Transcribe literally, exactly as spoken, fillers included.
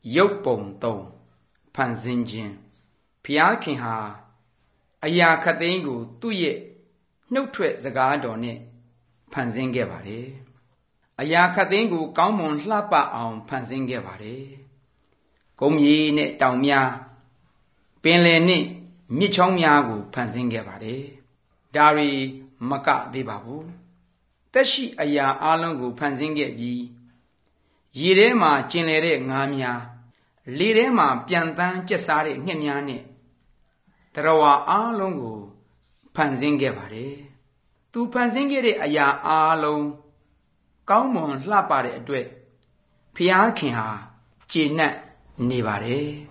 ရုပ်ပုံသုံးဖန်ဆင်းခြင်းဘုရားခင်ဟာအရာခတ်သိမ်းကိုသူ့ရဲ့နှုတ်ထွက်စကားတော်နဲ့ဖန်ဆင်းခဲ့ပါတယ်အရာခတ်သိမ်းကိုကောင်းမွန်လှပအောင်ဖန်ဆင်းခဲ့ပါတယ်ကုန်းမြေနဲ့တောင်များပင်လယ်နဲ့မြစ်ချောင်းများကိုဖန်ဆင်းခဲ့ပါတယ်ဒါရီမကသေးပါဘူးသက်ရှိအရာအလုံးကိုဖန်ဆင်းခဲ့ပြီးရေထဲမှာကျင်လည်တဲ့ငါးများလေထဲမှာပြန်တန်းကျက်စားတဲ့ငှက်များနဲ့တရဝါအလုံးကိုဖန်ဆင်းခဲ့ပါတယ်သူဖန်ဆင်းခဲ့တဲ့အရာအလုံးကောင်းမွန်လှပတဲ့အတွက်ဖျားခင်ဟာကျေနပ်နေပါတယ်